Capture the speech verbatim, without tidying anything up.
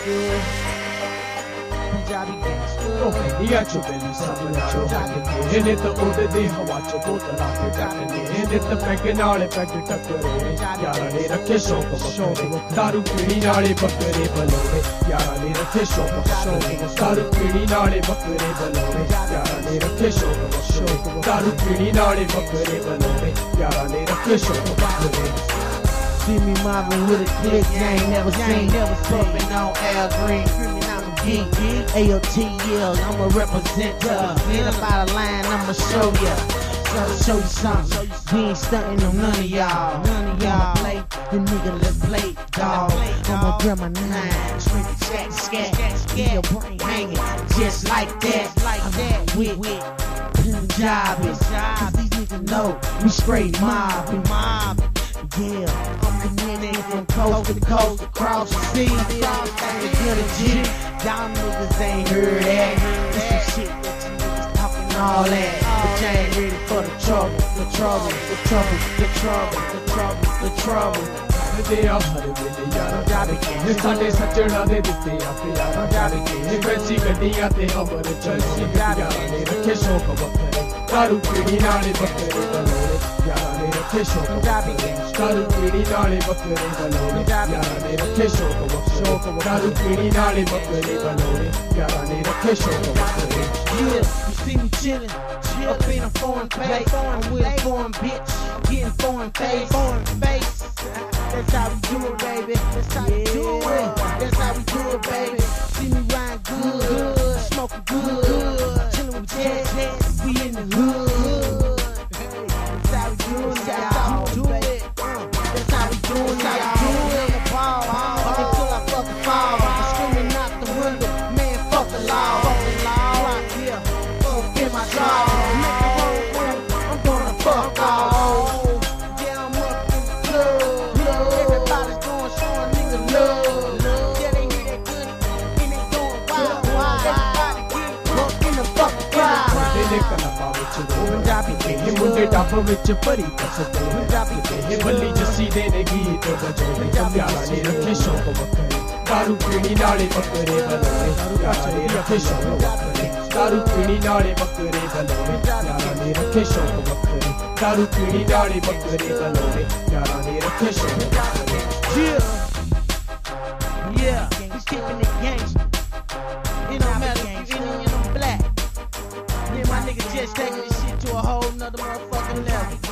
good. Punjabi gangster. Okay, diya cho belly samna cho hakne hine to udde hawa cho botla ke dakne hine to peg naale peg takkare yara ne rakhe shauq bakare daru pidi naale bakare balore yara ne rakhe shauq shauq daru pidi naale bakare balore yara ne rakhe shauq shauq daru pidi naale bakare balore yara ne rakhe shauq bakare. See me mobbing with a click, you ain't never seen, never puffin' on Al Green, screaming I'm a geek, A O T L, I'm a representer, ain't about a line, I'ma show ya, so show you something, we ain't stuntin' on none of y'all, none of y'all play, the nigga let's play, dawg, I'ma grab my nine, straight to scat, scat, get your brain hanging, just like that, like that, with, with, Punjabis, cause these niggas know, we straight mob, we mob. Yeah, I'm connected from coast to coast, across the sea, across the good and G. Y'all niggas ain't heard that. This some shit that you niggas talking all that. But you ain't ready for the trouble, the trouble, the trouble, the trouble, the trouble, the trouble. They are hard with yara jabi ke sade sachna de ditte ape yara jabi ke fancy gaddiyan te hamare chalsi yara ne rakhe shauq bakare daru pidi naale bakare balore yara ne rakhe shauq jabi ke daru pidi naale bakare balore yara ne rakhe shauq shauq daru pidi naale bakare balore yara ne rakhe shauq bakare. Yeah, you see me chillin', chill up in a foreign place, I'm with a foreign bitch, getting foreign face, foreign face. That's how we do it, baby. That's how we do it. That's how we do it, baby. See me riding good, smoking good, chillin' with Jets. We in the hood. That's how we do it. That's how we do it. That's how we do it. That's how we do it. The ball until I fucking fall. I'm screaming out the window, man. Fuck the law. Fuck the law. Right here, fuck in my dog. Make the road win. I'm gonna fuck all. Punjabi ke ye munde dab vich pari kasde Punjabi ke ye balli jassi de ne geet bajode yara ne rakhe shauq bakare daru pidi naale bakare balore yara ne rakhe shauq bakare daru pidi naale bakare balore yara ne rakhe shauq bakare daru pidi naale bakare balore yara ne rakhe shauq bakare. Yeah, yeah, he's keeping it gangsta. It don't matter if you Indian or black. Me and my nigga just taking this shit to a whole nother motherfucking level.